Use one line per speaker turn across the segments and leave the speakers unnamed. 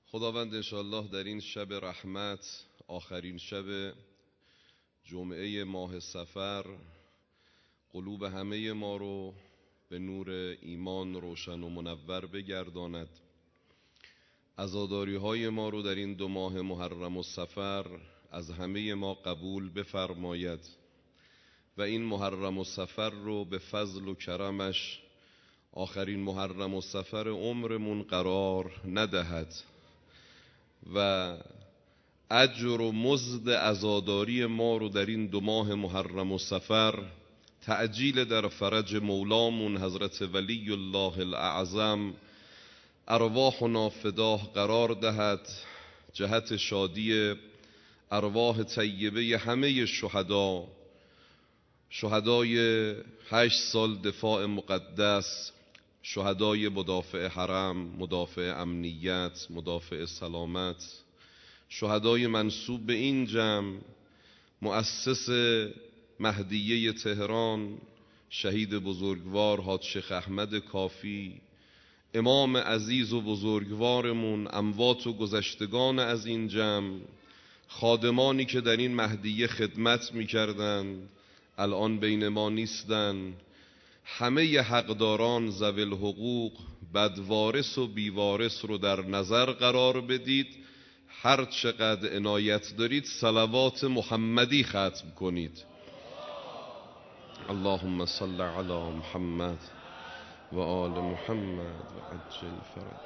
خداوند انشاءالله در این شب رحمت، آخرین شب جمعه ماه صفر، قلوب همه ما رو به نور ایمان روشن و منور بگرداند. عزاداری های ما رو در این 2 ماه محرم و صفر از همه ما قبول بفرماید و این محرم و صفر رو به فضل و کرمش آخرین محرم و صفر عمرمون قرار ندهد و اجر و مزد عزاداری ما رو در این 2 ماه محرم و صفر تعجیل در فرج مولامون حضرت ولی الله الاعظم ارواحنا فداه قرار دهد، جهت شادی ارواح طیبه همه شهدای 8 سال دفاع مقدس، شهدای مدافع حرم، مدافع امنیت، مدافع سلامت، شهدای منسوب به این جمع، مؤسس مهدیه تهران شهید بزرگوار حاج شیخ احمد کافی، امام عزیز و بزرگوارمون، اموات و گذشتگان از این جمع، خادمانی که در این مهدیه خدمت می‌کردند الان بین ما نیستن، همه حقداران ذوی الحقوق، بدوارث و بیوارث رو در نظر قرار بدید. هر چقدر عنایت دارید صلوات محمدی ختم کنید. اللهم صل علی محمد و آل محمد و عجل فرج.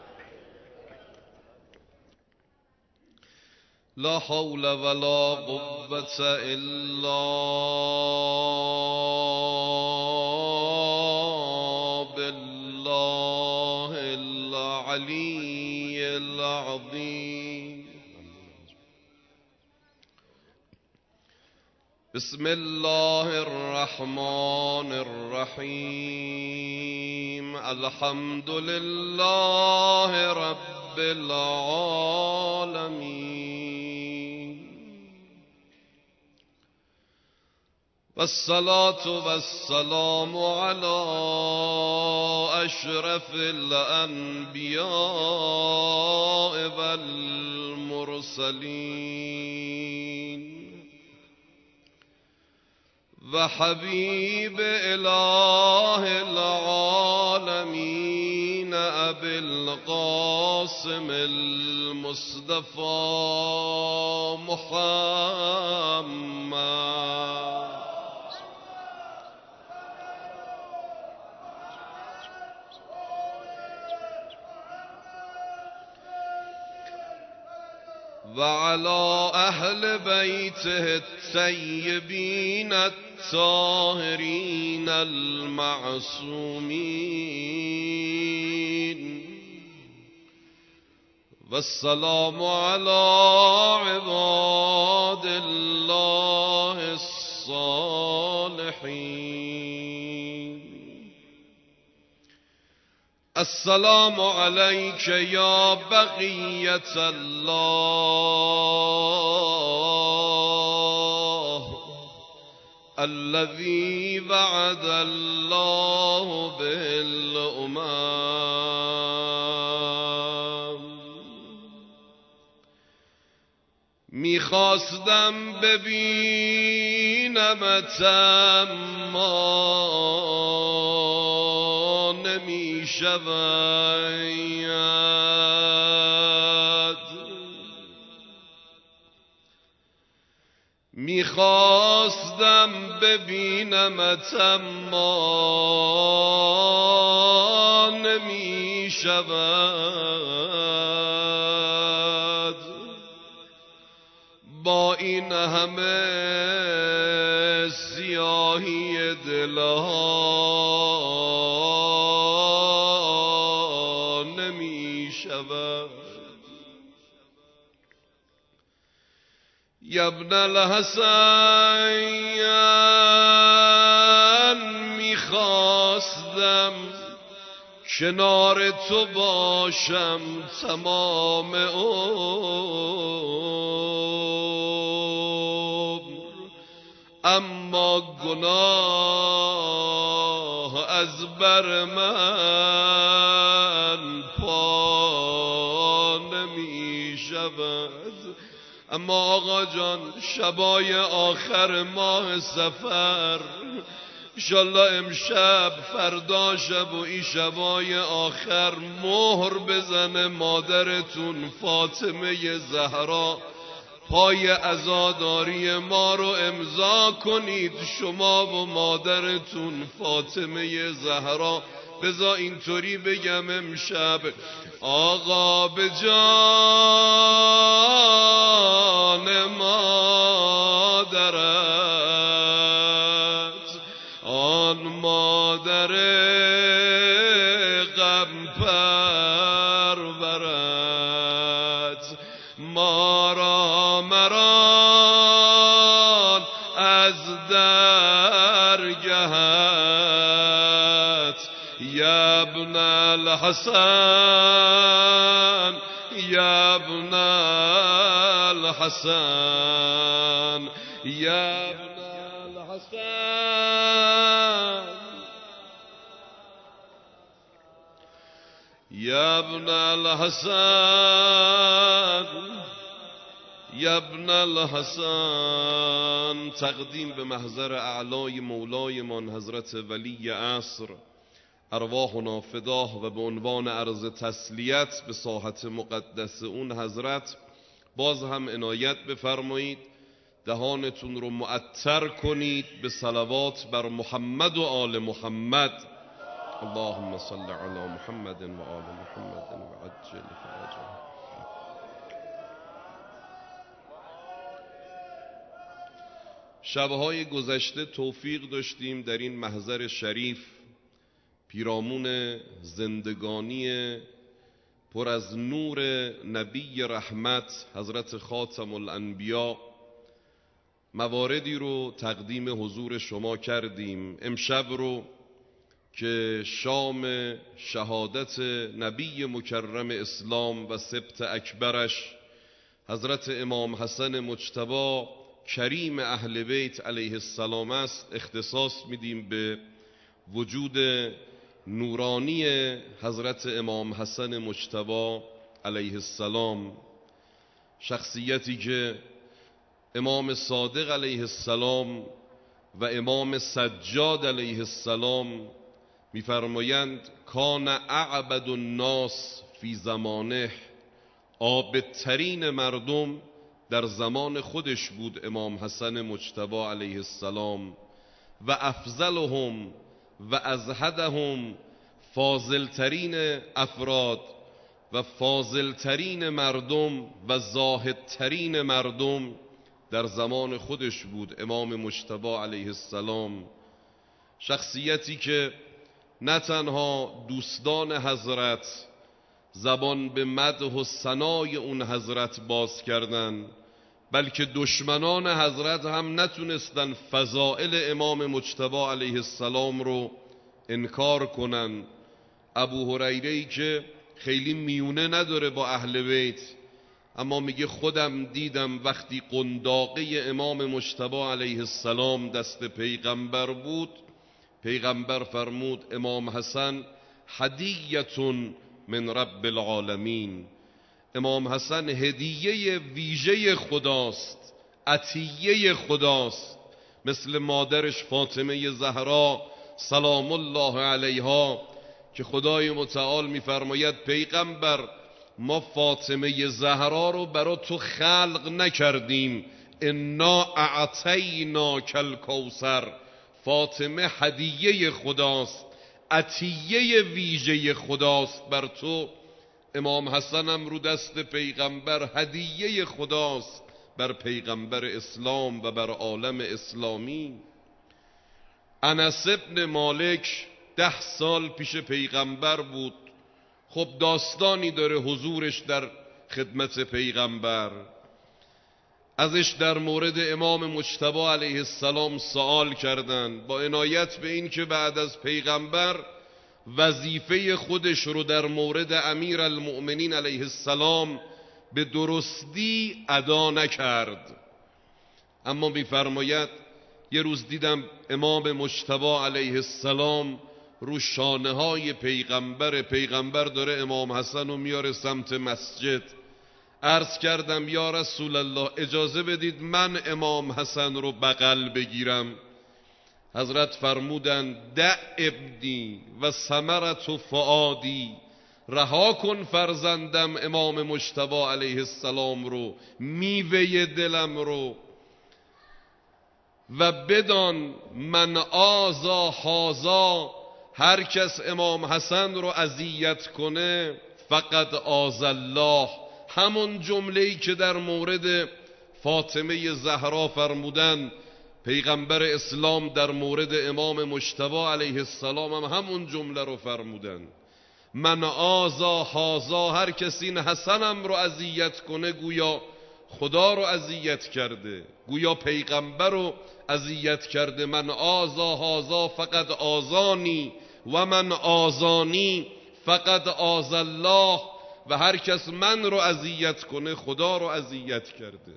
لا حول ولا قوة الا بالله العلی العظیم. بسم الله الرحمن الرحیم. الحمد لله رب العالمین والصلاة والسلام على اشرف الانبیاء والمرسلین و حبیب اله العالمین ابی القاسم المصطفى محمد وعلى أهل بيته الطيبين الطاهرين المعصومين والسلام على عباد الله الصالحين. السلام عليك يا بقية الله الذي وعد الله بالأمم. میخواستم ببینمت اما نمیشود، میخواستم ببینمت اما نمیشود. با این همه سیاهی دلها نمیشود. یا ابن الحسین میخواستم کنار تو باشم تمام عمر، اما گناه از بر من پا نمی شود. اما آقا جان شبای آخر ماه صفر، انشالله امشب فردا شب و این شبای آخر مهر بزنه مادرتون فاطمه زهرا، پای عزاداری ما رو امضا کنید شما و مادرتون فاطمه زهرا. بذار اینطوری بگم امشب آقا به جان مادرت، آن مادر غم پرورت، ما را مران از درگهت، یا ابن الحسن یا ابن الحسن یا ابن الحسن یا ابن الحسن یا ابن الحسن. تقدیم به محضر اعلای مولایمان حضرت ولی عصر، ارواحنا فداه، و به عنوان عرض تسلیت به ساحت مقدس اون حضرت باز هم عنایت بفرمایید دهانتون رو معطر کنید به صلوات بر محمد و آل محمد. اللهم صل علی محمد و آل محمد و عجل فرجهم. شبهای گذشته توفیق داشتیم در این محضر شریف پیرامون زندگانی پر از نور نبی رحمت حضرت خاتم الانبیا مواردی رو تقدیم حضور شما کردیم. امشب رو که شام شهادت نبی مکرم اسلام و سبط اکبرش حضرت امام حسن مجتبی کریم اهل بیت علیه السلام است، اختصاص میدیم به وجود نورانی حضرت امام حسن مجتبی علیه السلام، شخصیتی که امام صادق علیه السلام و امام سجاد علیه السلام می‌فرمایند کان اعبد الناس فی زمانه، عابدترین مردم در زمان خودش بود امام حسن مجتبی علیه السلام، و افضلهم و ازهدهم، فاضلترین افراد و فاضلترین مردم و زاهدترین مردم در زمان خودش بود امام مجتبی علیه السلام. شخصیتی که نه تنها دوستان حضرت زبان به مدح و ثنای اون حضرت باز کردند، بلکه دشمنان حضرت هم نتونستن فضائل امام مجتبی علیه السلام رو انکار کنن. ابو هریره‌ای که خیلی میونه نداره با اهل بیت، اما میگه خودم دیدم وقتی قنداقه امام مجتبی علیه السلام دست پیغمبر بود، پیغمبر فرمود امام حسن هدیه‌تون من رب العالمین، امام حسن هدیه ویژه خداست، عطیه خداست. مثل مادرش فاطمه زهرا سلام الله علیها که خدای متعال میفرماید پیغمبر ما فاطمه زهرا رو برا تو خلق نکردیم، انا اعطیناک الکوثر، فاطمه هدیه خداست، عطیه ویژه خداست بر تو. امام حسن هم رو دست پیغمبر هدیه خداست بر پیغمبر اسلام و بر عالم اسلامی. انس ابن مالک 10 سال پیش پیغمبر بود. خب داستانی داره حضورش در خدمت پیغمبر. ازش در مورد امام مجتبی علیه السلام سوال کردند با عنایت به این که بعد از پیغمبر وظیفه خودش رو در مورد امیر المؤمنین علیه السلام به درستی ادا نکرد. اما می‌فرماید یه روز دیدم امام مجتبی علیه السلام رو شانه های پیغمبر داره امام حسن رو میاره سمت مسجد. عرض کردم یا رسول الله اجازه بدید من امام حسن رو بغل بگیرم. حضرت فرمودند دع ابنی و ثمرة فؤادی، رها کن فرزندم امام مجتبی علیه السلام رو، میوه دلم رو، و بدان من آذا هذا، هر کس امام حسن رو اذیت کنه فقد آذی الله، همون جمله‌ای که در مورد فاطمه زهرا فرمودن پیغمبر اسلام در مورد امام مجتبی علیه السلام هم همون جمله رو فرمودن. من آذا هذا، هر کسی این حسنم رو اذیت کنه گویا خدا رو اذیت کرده، گویا پیغمبر رو اذیت کرده. من آذا هذا فقد آذانی و من آذانی فقد آذی الله، و هر کس من رو اذیت کنه خدا رو اذیت کرده.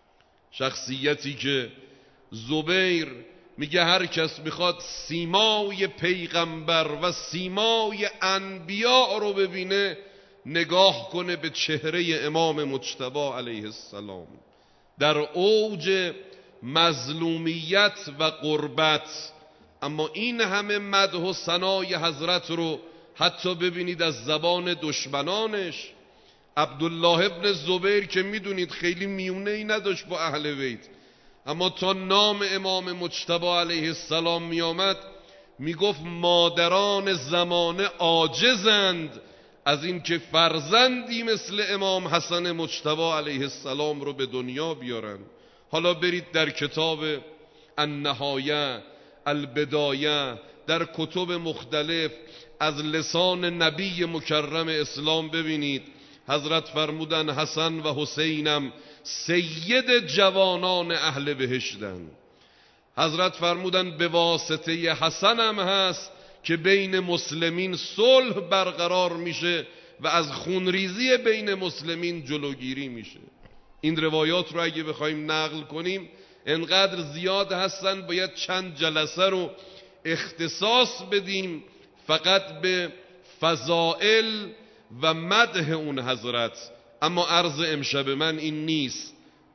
شخصیتی که زبیر میگه هر کس میخواد سیمای پیغمبر و سیمای انبیاء رو ببینه نگاه کنه به چهره امام مجتبی علیه السلام در اوج مظلومیت و غربت. اما این همه مدح و ثنای حضرت رو حتی ببینید از زبان دشمنانش. عبدالله ابن زبیر که میدونید خیلی میونه ای نداشت با اهل بیت، اما تا نام امام مجتبی علیه السلام می آمد می گفت مادران زمانه عاجزند از این که فرزندی مثل امام حسن مجتبی علیه السلام رو به دنیا بیارن. حالا برید در کتاب النهایه، البدایه، در کتب مختلف از لسان نبی مکرم اسلام ببینید حضرت فرمودن حسن و حسینم سید جوانان اهل بهشتن. حضرت فرمودن به واسطه حسنم هست که بین مسلمین صلح برقرار میشه و از خونریزی بین مسلمین جلوگیری میشه. این روایات رو اگه بخوایم نقل کنیم انقدر زیاد هستن باید چند جلسه رو اختصاص بدیم فقط به فضائل و مدح اون حضرت. اما عرض امشب من این نیست.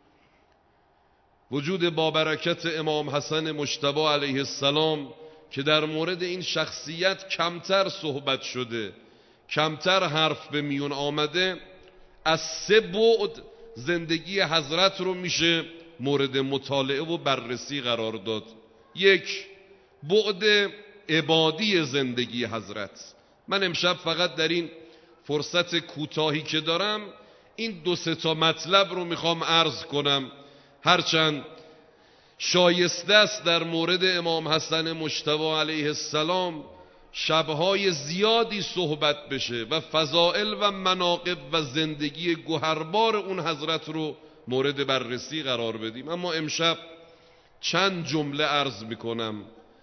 وجود بابرکت امام حسن مجتبی علیه السلام که در مورد این شخصیت کمتر صحبت شده، کمتر حرف به میون آمده، از سه بعد زندگی حضرت رو میشه مورد مطالعه و بررسی قرار داد. یک، بعد عبادی زندگی حضرت. من امشب فقط در این فرصت کوتاهی که دارم این دو سه تا مطلب رو میخوام عرض کنم، هرچند شایسته است در مورد امام حسن مجتبی علیه السلام شبهای زیادی صحبت بشه و فضائل و مناقب و زندگی گوهربار اون حضرت رو مورد بررسی قرار بدیم. اما امشب چند جمله عرض میکنم.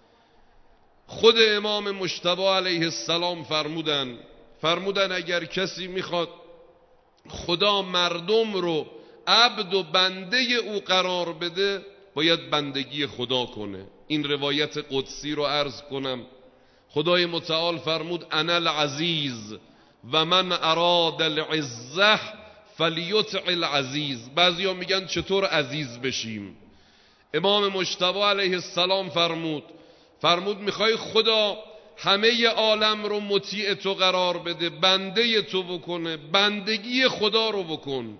خود امام مجتبی علیه السلام فرمودن اگر کسی میخواد خدا مردم رو عبد و بنده او قرار بده باید بندگی خدا کنه. این روایت قدسی رو عرض کنم. خدای متعال فرمود انا العزیز و من اراد العزه فلیطع العزیز. بعضیا میگن چطور عزیز بشیم؟ امام مجتبی علیه السلام فرمود میخوای خدا همه عالم رو مطیع تو قرار بده، بنده تو بکنه، بندگی خدا رو بکن.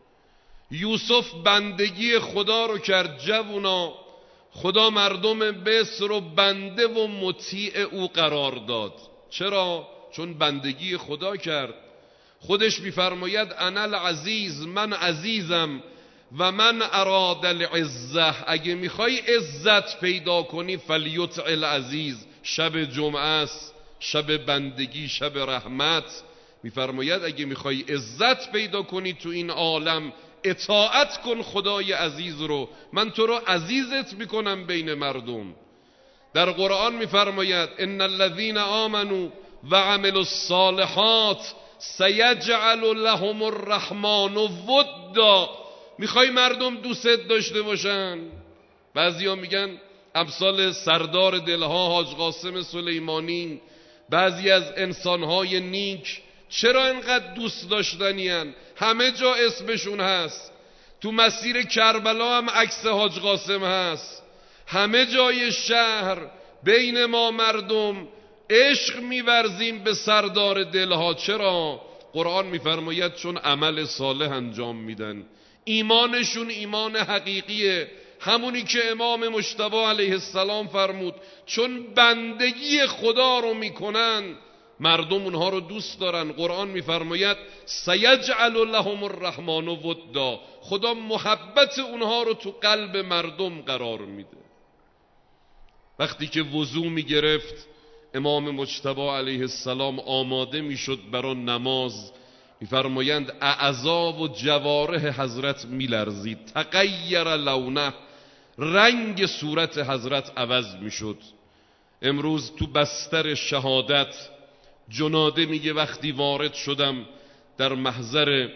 یوسف بندگی خدا رو کرد. جوونا خدا مردم مصر رو بنده و مطیع او قرار داد. چرا؟ چون بندگی خدا کرد. خودش میفرماید انا العزیز، من عزیزم، و من اراد العزه، اگه میخوای عزت پیدا کنی فلیطع العزیز. شب جمعه است، شب بندگی، شب رحمت. میفرماید اگه میخوای عزت پیدا کنی تو این عالم اطاعت کن خدای عزیز رو، من تو رو عزیزت میکنم بین مردم. در قرآن میفرماید ان الذين آمنوا وعملوا الصالحات سیجعل لهم الرحمن ودا. میخوای مردم دوستت داشته باشن؟ بعضیا میگن امثال سردار دلها حاج قاسم سلیمانی، بعضی از انسانهای نیک چرا اینقدر دوست داشتنی هن؟ همه جا اسمشون هست. تو مسیر کربلا هم عکس حاج قاسم هست. همه جای شهر بین ما مردم عشق می‌ورزیم به سردار دلها. چرا؟ قرآن می‌فرماید چون عمل صالح انجام میدن. ایمانشون ایمان حقیقیه، همونی که امام مجتبی علیه السلام فرمود چون بندگی خدا رو میکنن مردم اونها رو دوست دارن. قرآن میفرماید سیجعل لهم الرحمن ودا، خدا محبت اونها رو تو قلب مردم قرار میده. وقتی که وضو میگرفت امام مجتبی علیه السلام آماده میشد برای نماز، میفرمایند اعضا و جوارح حضرت میلرزید، تغیر لونه، رنگ صورت حضرت عوض میشد. امروز تو بستر شهادت جناده میگه وقتی وارد شدم در محضر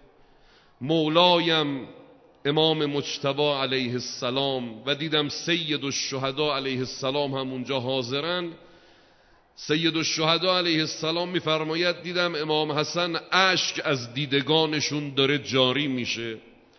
مولایم امام مجتبی علیه السلام و دیدم سید الشهدا علیه السلام هم اونجا حاضرن، سید الشهدا علیه السلام میفرماید دیدم امام حسن اشک از دیدگانشون داره جاری میشه.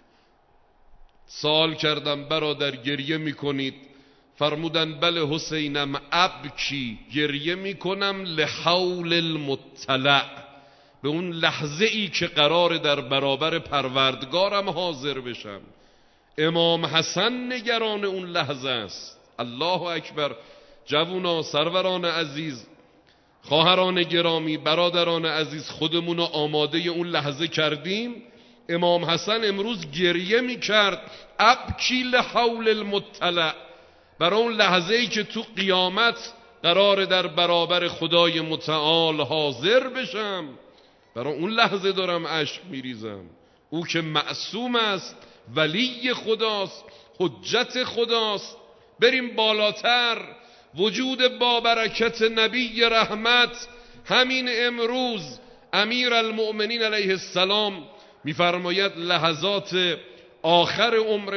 سوال کردم برادر گریه میکنید؟ فرمودن بله حسینم، ابکی، گریه میکنم لحول المطلع، به اون لحظه ای که قرار در برابر پروردگارم حاضر بشم. امام حسن نگران اون لحظه است. الله اکبر. جوونا، سروران عزیز، خواهران گرامی، برادران عزیز، خودمون رو آماده اون لحظه کردیم. امام حسن امروز گریه میکرد ابکی لحول المطلع، برای اون لحظه ای که تو قیامت قرار در برابر خدای متعال حاضر بشم، برای اون لحظه دارم اشک میریزم. او که معصوم است، ولی خداست، حجت خداست. بریم بالاتر. وجود با برکت نبی رحمت همین امروز امیر المؤمنین علیه السلام میفرماید لحظات آخر عمر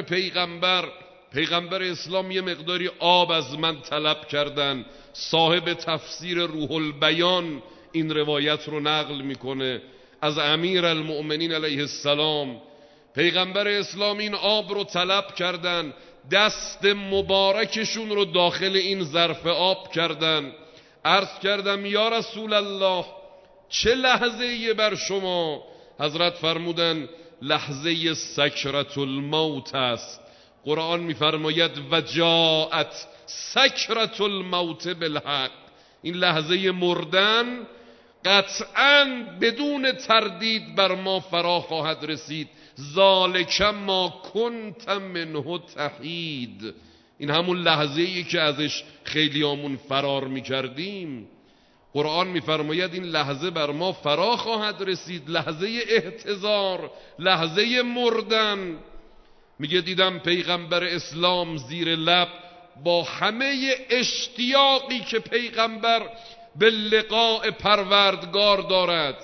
پیغمبر اسلام یه مقداری آب از من طلب کردن. صاحب تفسیر روح البیان این روایت رو نقل میکنه از امیر المؤمنین علیه السلام. پیغمبر اسلام این آب رو طلب کردن، دست مبارکشون رو داخل این ظرف آب کردن. عرض کردم یا رسول الله چه لحظه‌ای بر شما؟ حضرت فرمودن لحظه سکرت الموت است. قرآن میفرماید و جاءت سکرت الموت بالحق، این لحظه مردن قطعاً بدون تردید بر ما فرا خواهد رسید. ذالک ما کنت منه تحید، این همون لحظه ای که ازش خیلیامون فرار میکردیم. قرآن میفرماید این لحظه بر ما فرا خواهد رسید، لحظه احتضار، لحظه مردن. میگه دیدم پیغمبر اسلام زیر لب با همه اشتیاقی که پیغمبر به لقاء پروردگار دارد،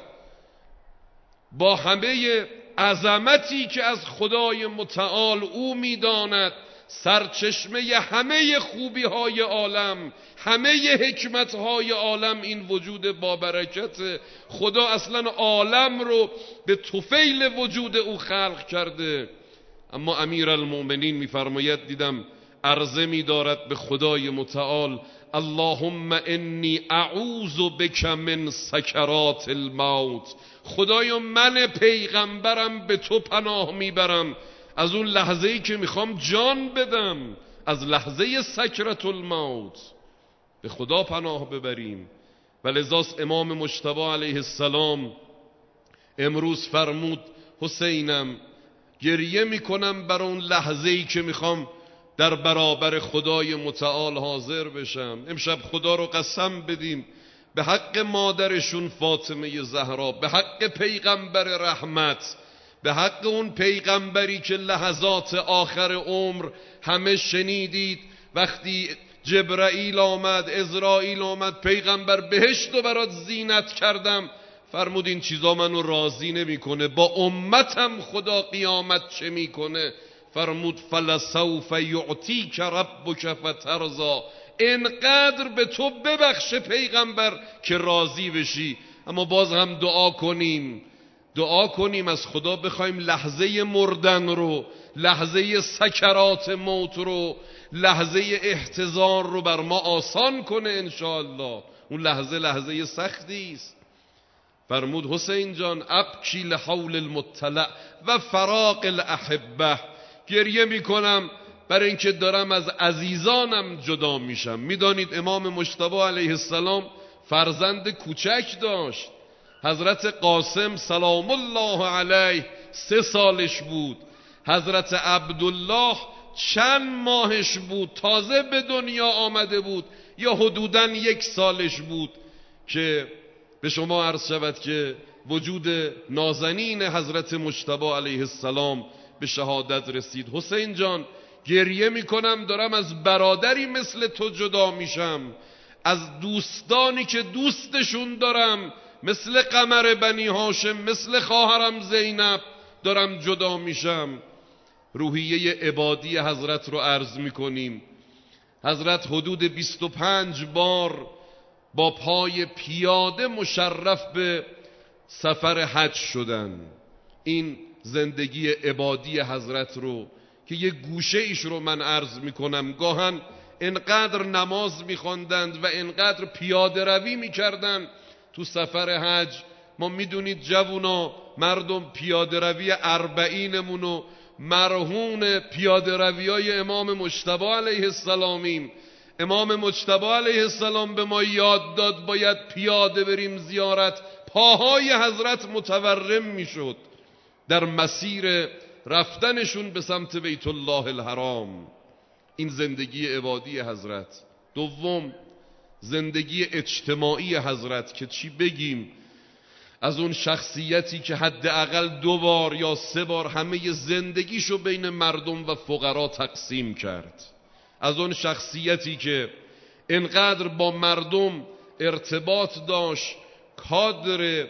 با همه عظمتی که از خدای متعال او میداند، سرچشمه همه خوبی های عالم، همه حکمت های عالم این وجود با برکت خدا اصلا عالم رو به طفیل وجود او خلق کرده. اما امیر المؤمنین میفرماید دیدم عرضه می‌دارد به خدای متعال اللهم انی اعوذ بک من سکرات الموت، خدایا من پیغمبرم به تو پناه میبرم از اون لحظه‌ای که میخوام جان بدم، از لحظه سکرت الموت به خدا پناه ببریم. ولذاست امام مجتبی علیه السلام امروز فرمود حسینم گریه میکنم بر اون لحظه‌ای که میخوام در برابر خدای متعال حاضر بشم. امشب خدا رو قسم بدیم به حق مادرشون فاطمه زهرا، به حق پیغمبر رحمت، به حق اون پیغمبری که لحظات آخر عمر همه شنیدید وقتی جبرائیل آمد، عزرائیل آمد، پیغمبر بهشت رو برات زینت کردم، فرمود این چیزا منو راضی نمیکنه، با امتم خدا قیامت چه میکنه؟ فرمود فلسوف یعطیک ربک فترضی، انقدر به تو ببخشه پیغمبر که راضی بشی. اما باز هم دعا کنیم دعا کنیم از خدا بخوایم لحظه مردن رو، لحظه سکرات موت رو، لحظه احتضار رو بر ما آسان کنه انشاءالله. اون لحظه سختی است. فرمود حسین جان ابکی لحول المطلع و فراق الاحبه، گریه میکنم برای اینکه دارم از عزیزانم جدا میشم. میدانید امام مجتبی علیه السلام فرزند کوچک داشت. حضرت قاسم سلام الله علیه 3 سالش بود. حضرت عبدالله چند ماهش بود، تازه به دنیا آمده بود، یا حدوداً 1 سالش بود که به شما عرض شود که وجود نازنین حضرت مجتبی علیه السلام به شهادت رسید. حسین جان گریه میکنم دارم از برادری مثل تو جدا میشم، از دوستانی که دوستشون دارم مثل قمر بنی هاشم، مثل خواهرم زینب دارم جدا میشم. روحیه عبادی حضرت رو عرض میکنیم. حضرت حدود 25 بار با پای پیاده مشرف به سفر حج شدن. این زندگی عبادی حضرت رو که یه گوشه ایش رو من عرض میکنم، گاهن انقدر نماز میخواندند و انقدر پیاده روی میکردند تو سفر حج. ما میدونید جوونا مردم پیاده روی 40مونو مرهون پیاده روی های امام مجتبی علیه السلامیم. امام مجتبی علیه السلام به ما یاد داد باید پیاده بریم زیارت. پاهای حضرت متورم میشد در مسیر رفتنشون به سمت بیت الله الحرام. این زندگی عبادی حضرت. دوم زندگی اجتماعی حضرت که چی بگیم از اون شخصیتی که حداقل 2 بار یا 3 بار همه زندگیشو بین مردم و فقرا تقسیم کرد. از اون شخصیتی که انقدر با مردم ارتباط داشت، کادر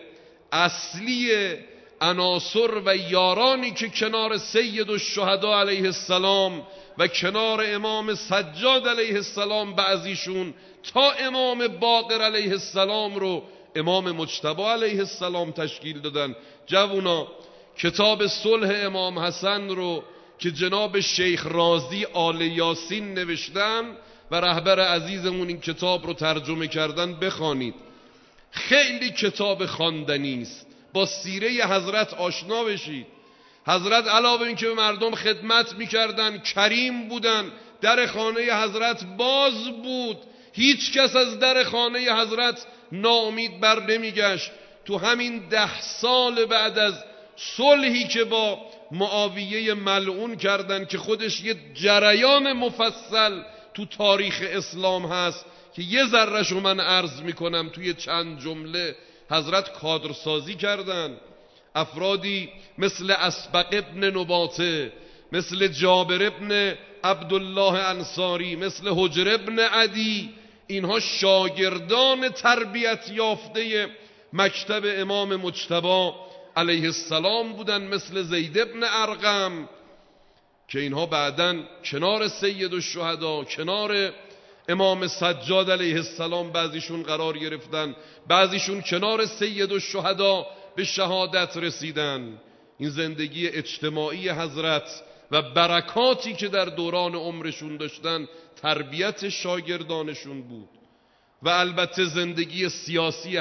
اصلی عناصر و یارانی که کنار سید الشهدا علیه السلام و کنار امام سجاد علیه السلام بعضیشون تا امام باقر علیه السلام رو امام مجتبی علیه السلام تشکیل دادن. جوونا کتاب صلح امام حسن رو که جناب شیخ رازی آل یاسین نوشتن و رهبر عزیزمون این کتاب رو ترجمه کردن بخوانید. خیلی کتاب خواندنی است. با سیره حضرت آشنا بشید. حضرت علاوه این که به مردم خدمت میکردن، کریم بودن، در خانه حضرت باز بود، هیچ کس از در خانه حضرت ناامید بر نمیگشت. تو همین 10 سال بعد از صلحی که با معاویه ملعون کردن که خودش یه جریان مفصل تو تاریخ اسلام هست که یه ذره‌شو من عرض میکنم توی چند جمله، حضرت کادرسازی کردن. افرادی مثل اسبق ابن نباته، مثل جابر ابن عبدالله انصاری، مثل حجر ابن عدی، اینها شاگردان تربیت یافته مکتب امام مجتبی علیه السلام بودن، مثل زید ابن ارقم که اینها بعداً کنار سید الشهدا، کنار امام سجاد علیه السلام بعضیشون قرار گرفتن، بعضیشون کنار سید الشهدا به شهادت رسیدن. این زندگی اجتماعی حضرت و برکاتی که در دوران عمرشون داشتن تربیت شاگردانشون بود. و البته زندگی سیاسی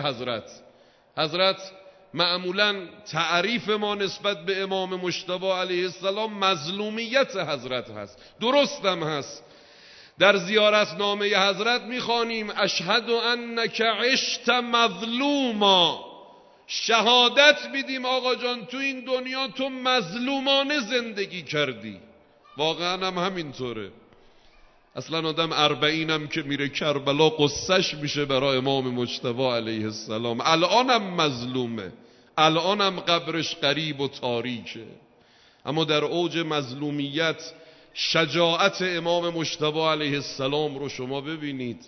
حضرت معمولا تعریف ما نسبت به امام مجتبی علیه السلام مظلومیت حضرت هست. درستم هست. در زیارتنامه حضرت میخوانیم اشهد انک عشت مظلوما، شهادت میدیم آقا جان تو این دنیا تو مظلومانه زندگی کردی. واقعا هم همینطوره. اصلا آدم 40 هم که میره کربلا قصهش میشه برای امام مجتبی علیه السلام. الانم مظلومه، الانم قبرش قریب و تاریکه. اما در اوج مظلومیت شجاعت امام مجتبی علیه السلام رو شما ببینید.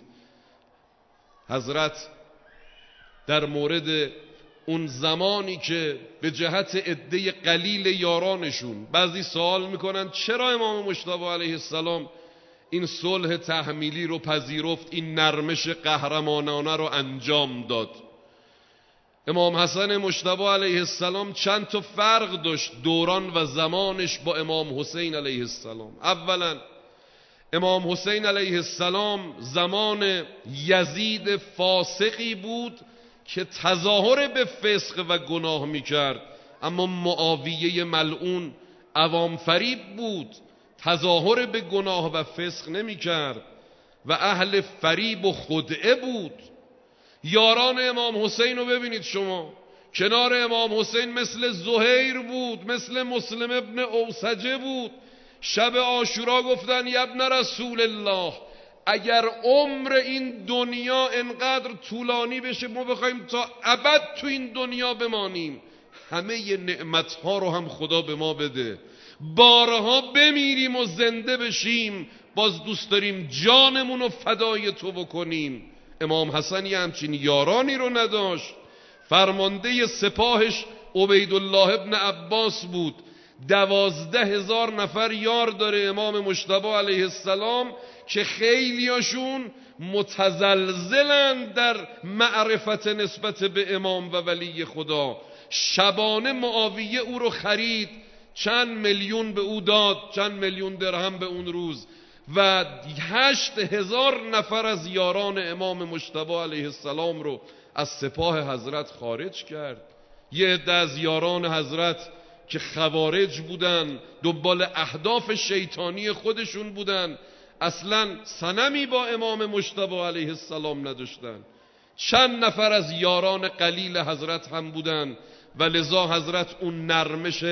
حضرت در مورد اون زمانی که به جهت عده قلیل یارانشون بعضی سوال میکنن چرا امام مجتبی علیه السلام این صلح تحمیلی رو پذیرفت، این نرمش قهرمانانه رو انجام داد. امام حسن مجتبی علیه السلام چند تا فرق داشت دوران و زمانش با امام حسین علیه السلام. اولا امام حسین علیه السلام زمان یزید فاسقی بود که تظاهر به فسق و گناه میکرد، اما معاویه ملعون عوام فریب بود، تظاهر به گناه و فسق نمیکرد و اهل فریب و خدعه بود. یاران امام حسین رو ببینید شما، کنار امام حسین مثل زهیر بود، مثل مسلم ابن اوسجه بود. شب عاشورا گفتن یا ابن رسول الله، اگر عمر این دنیا انقدر طولانی بشه ما بخوایم تا ابد تو این دنیا بمانیم، همه نعمتها رو هم خدا به ما بده، بارها بمیریم و زنده بشیم، باز دوست داریم جانمون رو فدای تو بکنیم. امام حسن یه همچین یارانی رو نداشت. فرمانده سپاهش عبیدالله ابن عباس بود. 12,000 نفر یار داره امام مجتبی علیه السلام که خیلیاشون متزلزلن در معرفت نسبت به امام و ولی خدا. شبانه معاویه او رو خرید، چند میلیون به او داد، چند میلیون درهم به اون روز، و 8,000 نفر از یاران امام مجتبی علیه السلام رو از سپاه حضرت خارج کرد. یه عده از یاران حضرت که خوارج بودن، دنبال اهداف شیطانی خودشون بودن، اصلا صنمی با امام مجتبی علیه السلام نداشتن. چند نفر از یاران قلیل حضرت هم بودن و لذا حضرت اون نرمش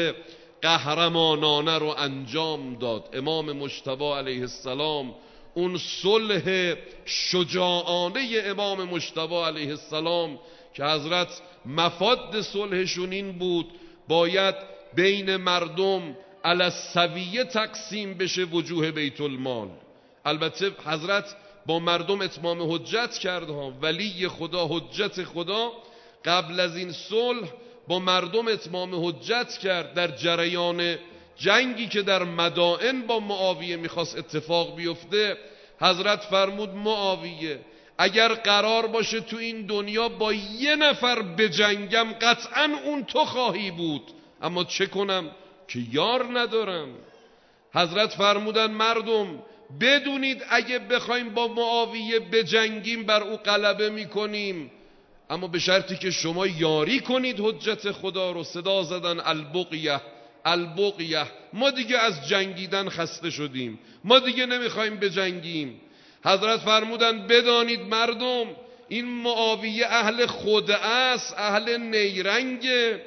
قهرمانانه رو انجام داد. امام مجتبی علیه السلام اون صلح شجاعانه امام مجتبی علیه السلام که حضرت مفاد صلحشون این بود باید بین مردم علی السویه تقسیم بشه وجوه بیت المال. البته حضرت با مردم اتمام حجت کرد ها، ولی خدا، حجت خدا قبل از این صلح با مردم اتمام حجت کرد. در جریان جنگی که در مدائن با معاویه میخواست اتفاق بیفته، حضرت فرمود معاویه اگر قرار باشه تو این دنیا با یه نفر بجنگم قطعا اون تو خواهی بود، اما چه کنم که یار ندارم. حضرت فرمودن مردم بدونید اگه بخوایم با معاویه بجنگیم بر او غلبه میکنیم، اما به شرطی که شما یاری کنید حجت خدا رو. صدا زدن البقیه البقیه، ما دیگه از جنگیدن خسته شدیم، ما دیگه نمیخوایم بجنگیم. حضرت فرمودن بدانید مردم این معاویه اهل خدعه است، اهل نیرنگه،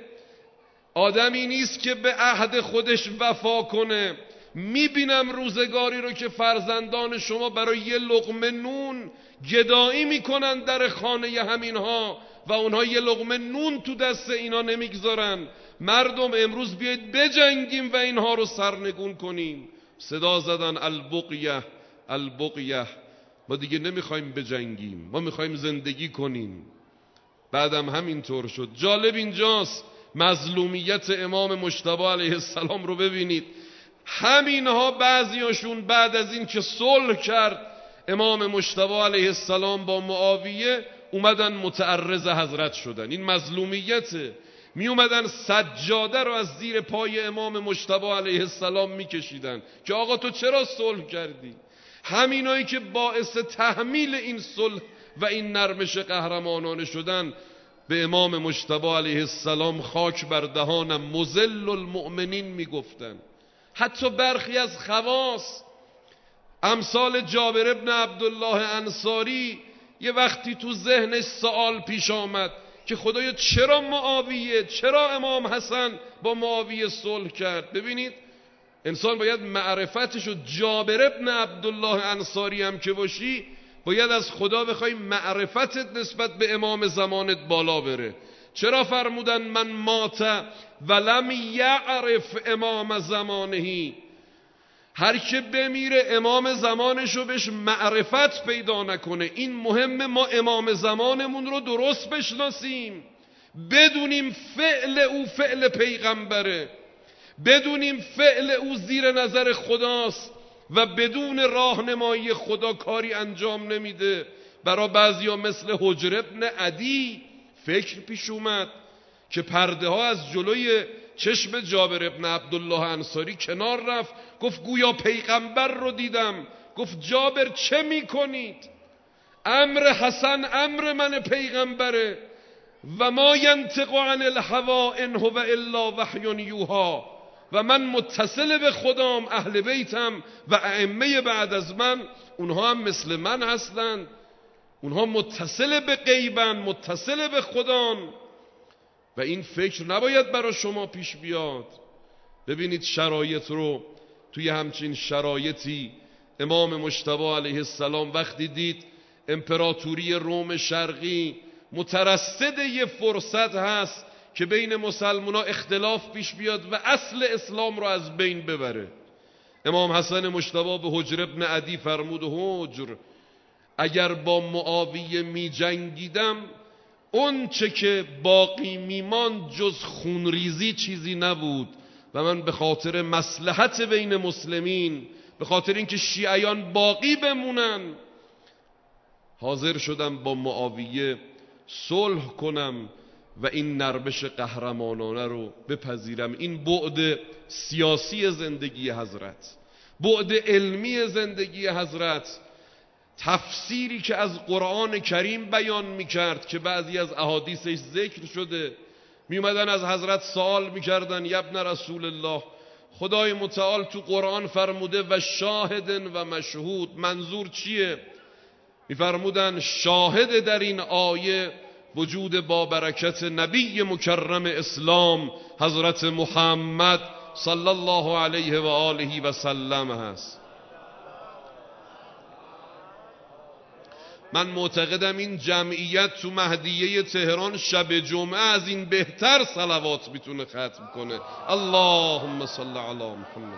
آدمی نیست که به عهد خودش وفا کنه. میبینم روزگاری رو که فرزندان شما برای یه لقمه نون گدایی میکنن در خانه همینها و اونها یه لقمه نون تو دست اینا نمیگذارن. مردم امروز بیاید بجنگیم و اینها رو سرنگون کنیم. صدا زدن البقیه البقیه، ما دیگه نمیخوایم بجنگیم، ما میخوایم زندگی کنیم. بعدم همینطور شد. جالب اینجاست مظلومیت امام مجتبی علیه السلام رو ببینید. همینها بعضیاشون بعد از این که صلح کرد امام مجتبی علیه السلام با معاویه، اومدن متعرض حضرت شدن. این مظلومیته. می اومدن سجاده رو از زیر پای امام مجتبی علیه السلام میکشیدن که آقا تو چرا صلح کردی؟ همینایی که باعث تحمیل این صلح و این نرمش قهرمانانه شدن به امام مجتبی علیه السلام خاک بر دهانم مذل المؤمنین میگفتن. حتی برخی از خواص امثال جابر ابن عبدالله انصاری یه وقتی تو ذهنش سوال پیش آمد که خدایا چرا معاویه، چرا امام حسن با معاویه صلح کرد؟ ببینید انسان باید معرفتشو، جابر ابن عبدالله انصاری هم که باشی باید از خدا بخوای معرفتت نسبت به امام زمانت بالا بره. چرا فرمودن من مات ولم یعرف امام زمانهی؟ هر که بمیره امام زمانشو بهش معرفت پیدا نکنه. این مهمه ما امام زمانمون رو درست بشناسیم، بدونیم فعل او فعل پیغمبره، بدونیم فعل او زیر نظر خداست و بدون راهنمایی خدا کاری انجام نمیده. برای بعضیا مثل حجر ابن عدی فکر پیش اومد که پرده ها از جلوی چشم جابر ابن عبدالله انصاری کنار رفت. گفت گویا پیغمبر رو دیدم. گفت جابر چه میکنید؟ امر حسن امر من پیغمبره و ما ینطق عن الهوا ان هو الا وحی یوحی، و من متصل به خدام، اهل بیتم و ائمه بعد از من اونها هم مثل من هستند، اونها متصل به غیبن، متصل به خدان و این فکر نباید برای شما پیش بیاد. ببینید شرایط رو، توی همچین شرایطی امام مجتبی علیه السلام وقتی دید امپراتوری روم شرقی مترصد یه فرصت هست که بین مسلمان ها اختلاف پیش بیاد و اصل اسلام رو از بین ببره، امام حسن مجتبی به حجر ابن عدی فرمود حجر اگر با معاویه می جنگیدم اون چه که باقی میمان جز خونریزی چیزی نبود و من به خاطر مصلحت بین مسلمین، به خاطر اینکه شیعیان باقی بمونن، حاضر شدم با معاویه صلح کنم و این نرمش قهرمانانه رو بپذیرم. این بعد سیاسی زندگی حضرت، بعد علمی زندگی حضرت، تفسیری که از قرآن کریم بیان میکرد که بعضی از احادیثش ذکر شده. میومدن از حضرت سوال میکردن یا ابن رسول الله، خدای متعال تو قرآن فرموده و شاهد و مشهود، منظور چیه؟ میفرمودن شاهد در این آیه وجود با برکت نبی مکرم اسلام حضرت محمد صلی الله علیه و آله و سلم هست. من معتقدم این جمعیت تو مهدیه تهران شب جمعه از این بهتر صلوات میتونه ختم کنه. اللهم صل علی محمد.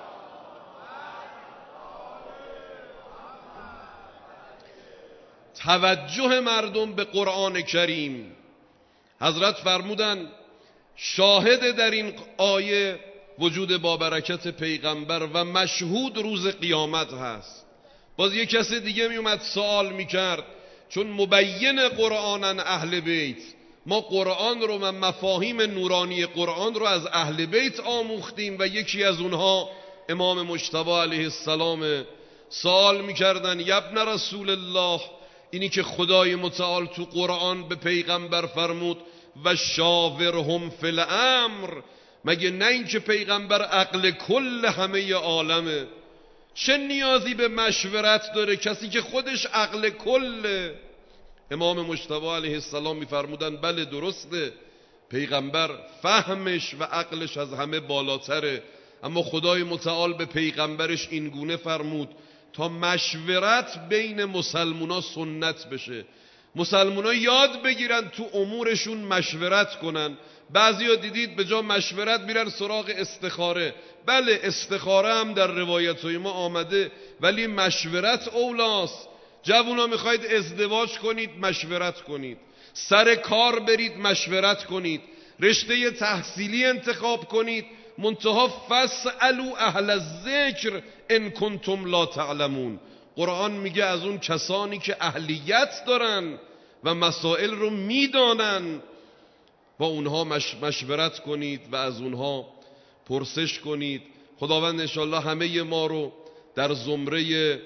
توجه مردم به قرآن کریم، حضرت فرمودن شاهد در این آیه وجود با برکت پیغمبر و مشهود روز قیامت هست. باز یک کس دیگه می اومد سوال میکرد، چون مبین قرآنن اهل بیت، ما قرآن رو و مفاهیم نورانی قرآن رو از اهل بیت آموختیم و یکی از اونها امام مجتبی علیه السلام. سوال میکردن یا ابن رسول الله، اینی که خدای متعال تو قرآن به پیغمبر فرمود و شاورهم فی الامر، مگه نه این که پیغمبر عقل کل همه عالمه، چه نیازی به مشورت داره کسی که خودش عقل کله؟ امام مجتبی علیه السلام میفرمودن بله درسته، پیغمبر فهمش و عقلش از همه بالاتره، اما خدای متعال به پیغمبرش این گونه فرمود تا مشورت بین مسلمونا سنت بشه، مسلمونا یاد بگیرن تو امورشون مشورت کنن. بعضیا دیدید به جا مشورت میرن سراغ استخاره. بله استخاره هم در روایت‌های ما آمده، ولی مشورت اولاست. جوونا میخواید ازدواج کنید مشورت کنید، سر کار برید مشورت کنید، رشته تحصیلی انتخاب کنید، منتها فاسألوا اهل الذکر ان کنتم لا تعلمون. قرآن میگه از اون کسانی که اهلیت دارن و مسائل رو میدانن با اونها مشورت کنید و از اونها پرسش کنید. خداوند انشاءالله همه ما رو در زمره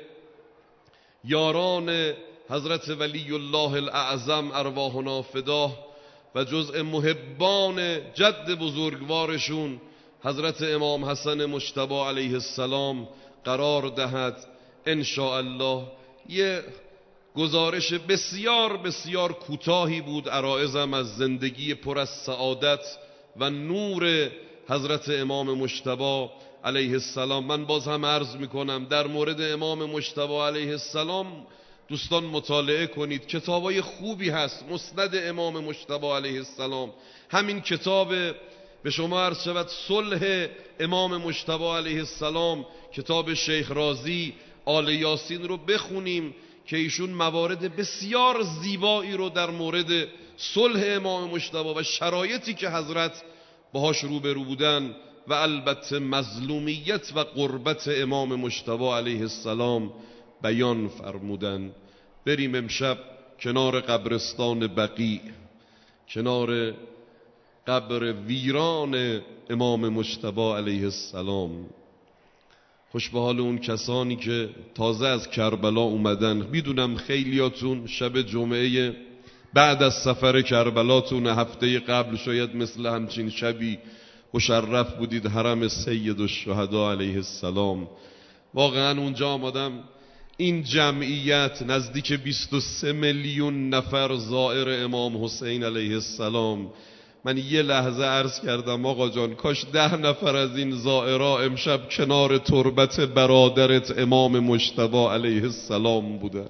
یاران حضرت ولی الله الاعظم ارواحنا فداه و جزء محبان جد بزرگوارشون حضرت امام حسن مجتبی علیه السلام قرار دهد انشاءالله. یه گزارش بسیار بسیار کوتاهی بود عرایزم از زندگی پر از سعادت و نور حضرت امام مجتبی علیه السلام. من باز هم عرض میکنم در مورد امام مجتبی علیه السلام دوستان مطالعه کنید، کتابای خوبی هست. مسند امام مجتبی علیه السلام، همین کتاب به شما عرض شود صلح امام مجتبی علیه السلام، کتاب شیخ رازی آل یاسین رو بخونیم که ایشون موارد بسیار زیبایی رو در مورد صلح امام مجتبی و شرایطی که حضرت باهاش روبرو بودن و البته مظلومیت و قربت امام مجتبی علیه السلام بیان فرمودن. بریم امشب کنار قبرستان بقیع کنار قبر ویران امام مجتبی علیه السلام. خوش به حال اون کسانی که تازه از کربلا اومدن. میدونم خیلیاتون شب جمعه بعد از سفر کربلاتون هفته قبل شاید مثل همچین شبی مشرف بودید حرم سید الشهدا علیه السلام. واقعا اونجا آمدم این جمعیت نزدیک 23 میلیون نفر زائر امام حسین علیه السلام. من یه لحظه عرض کردم آقا جان کاش 10 نفر از این زائرها امشب کنار تربت برادرت امام مجتبی علیه السلام بودن،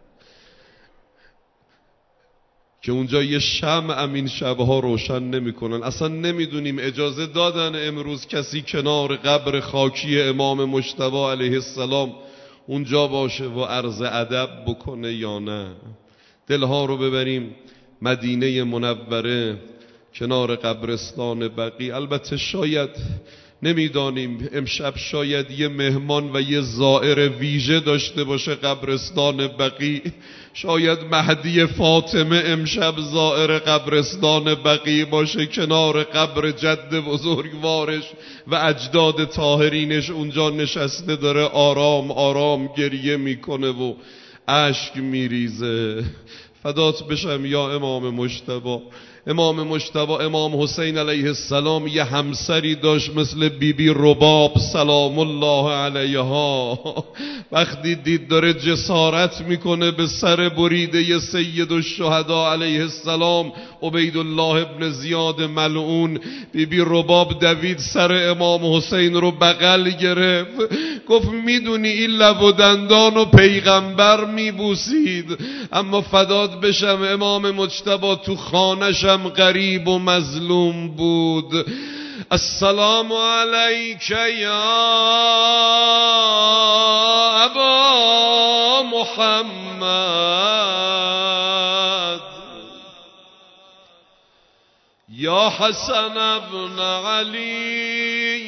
که اونجا یه شمع این شبها روشن نمیکنن. اصلا نمیدونیم اجازه دادن امروز کسی کنار قبر خاکی امام مجتبی علیه السلام اونجا باشه و عرض ادب بکنه یا نه. دلها رو ببریم مدینه منوره کنار قبرستان بقیع. البته شاید نمیدانیم امشب شاید یه مهمان و یه زائر ویژه داشته باشه قبرستان بقیع. شاید مهدی فاطمه امشب زائر قبرستان بقیع باشه، کنار قبر جد بزرگوارش و اجداد طاهرینش اونجا نشسته داره آرام آرام گریه میکنه و اشک میریزه. فدات بشم یا امام مجتبی. امام مجتبی امام حسین علیه السلام یه همسری داشت مثل بیبی رباب سلام الله علیها. وقتی دید داره جسارت میکنه به سر بریده سید الشهدا علیه السلام عبیدالله ابن زیاد ملعون، بیبی رباب دوید سر امام حسین رو بغل گرفت، گفت میدونی این لب و دندان و پیغمبر میبوسید، اما فدات بشم امام مجتبی تو خانشم غریب و مظلوم بود. السلام علیک یا ابا محمد یا حسن ابن علی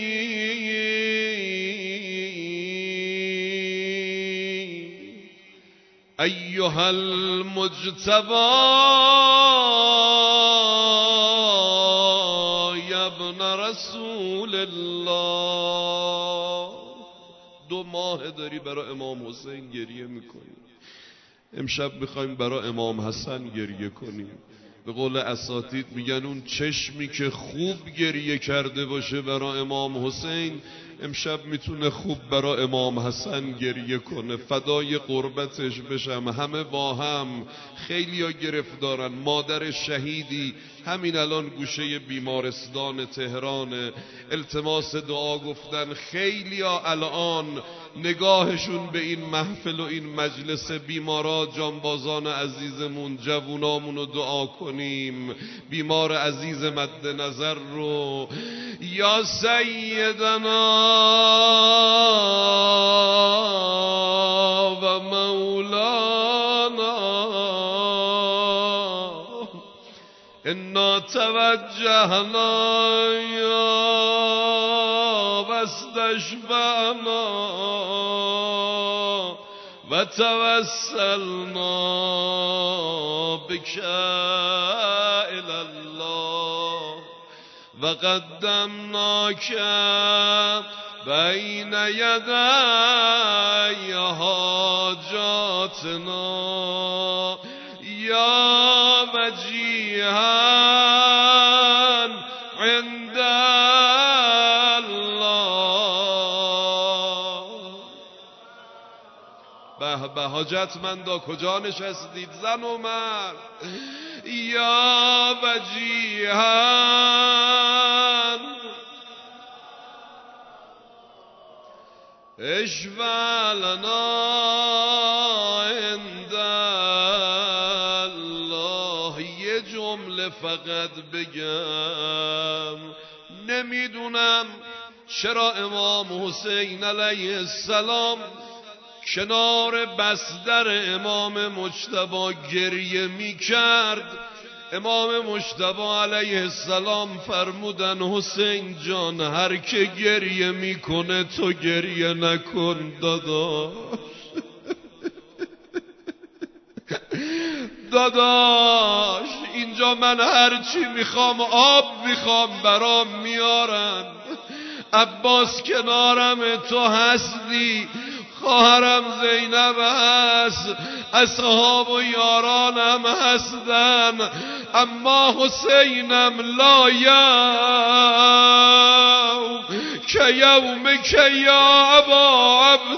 ایها المجتبی یا ابن رسول الله. 2 ماه داری برای امام حسین گریه میکنی، امشب میخوایم برای امام حسن گریه کنیم. به قول اساتید میگن اون چشمی که خوب گریه کرده باشه برای امام حسین امشب میتونه خوب برای امام حسن گریه کنه. فدای قربتش بشم. همه با هم. خیلی ها گرفتارن. مادر شهیدی همین الان گوشه بیمارستان تهران التماس دعا گفتن. خیلی ها الان نگاهشون به این محفل و این مجلس بیمارا جانبازان عزیزمون جوونامون رو دعا کنیم. بیمار عزیز مد نظر رو یا سیدنا و مولانا انا توجهنا و استشفعنا و توسلنا بک الی الله و قدمناک بین یدی حاجاتنا یا وجیها عند الله. به حاجتمندا کجا نشستید زن و مرد؟ یا وجیها اشفع لنا عند الله. یه جمله فقط بگم، نمیدونم چرا امام حسین علیه السلام کنار بستر امام مجتبی گریه می کرد. امام مجتبی علیه السلام فرمودن حسین جان هر که گریه میکنه تو گریه نکن داداش. داداش این اینجا من هرچی میخوام آب میخوام برام میارن. عباس کنارم تو هستی، خواهرم زینب هست، اصحاب و یارانم هستن، اما حسینم لایم که یوم که یا ابا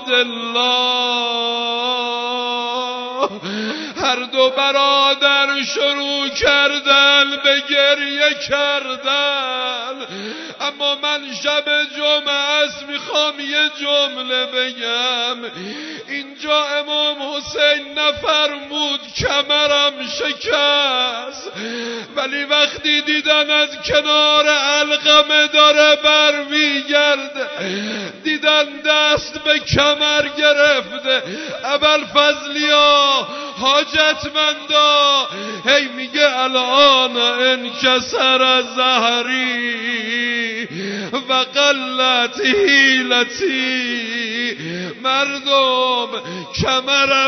عبدالله. هر دو برادر شروع کردن به گریه کردن، اما من شب جمعه است میخوام یه جمله بگم. اینجا امام حسین نفرمود کمرم شکست، ولی وقتی دیدن از کنار علقمه داره بر میگرده، دیدن دست به کمر گرفته، ابوالفضلیا حاجتمندا، هی میگه الان انکسر ظهری و قلت حیلتی. مردم کمرم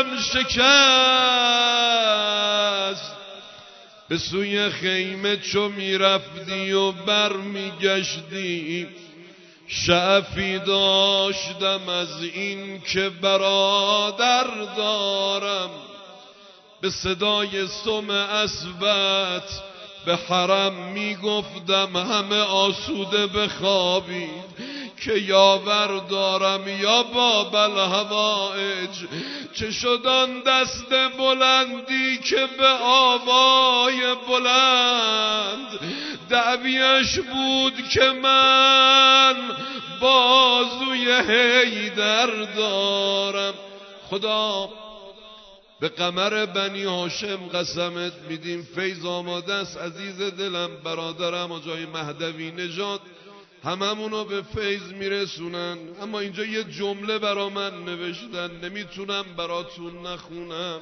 شکست. به سوی خیمه چو میرفتی و بر میگشتی، شعفی داشتم از این که برادر دارم. به صدای سم اسبت به حرم میگفتم همه آسوده بخوابید که یاور دارم یا باب الهوائج. چه شدان دست بلندی که به آوای بلند دعویش بود که من بازوی حیدر دارم. خدا به قمر بنی هاشم قسمت میدیم، فیض آماده است عزیز دلم، برادرم آجای مهدوی نژاد هممونو به فیض میرسونن، اما اینجا یه جمله برا من نوشتن نمیتونم براتون نخونم.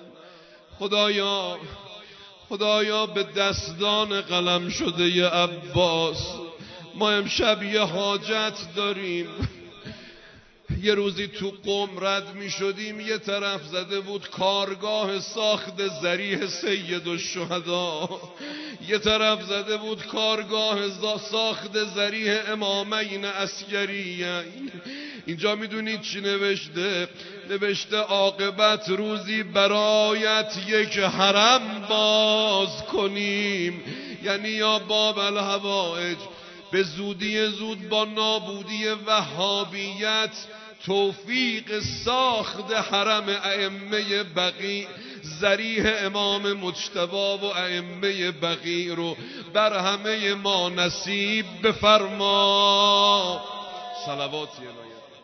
خدایا به دستان قلم شده ی عباس ما امشب یه حاجت داریم. یه روزی تو قم رد می شدیم، یه طرف زده بود کارگاه ساخت ذریح سید الشهدا، یه طرف زده بود کارگاه ساخت ذریح امامین عسکریین. اینجا میدونید چی نوشته؟ نوشته عاقبت روزی برایت یک حرم باز کنیم، یعنی یا باب الهوائج. به زودی زود با نابودی وهابیت توفیق ساخت حرم ائمه بقیع، ذریح امام مجتبی و ائمه بقیع رو بر همه ما نصیب بفرما. صلوات الهی.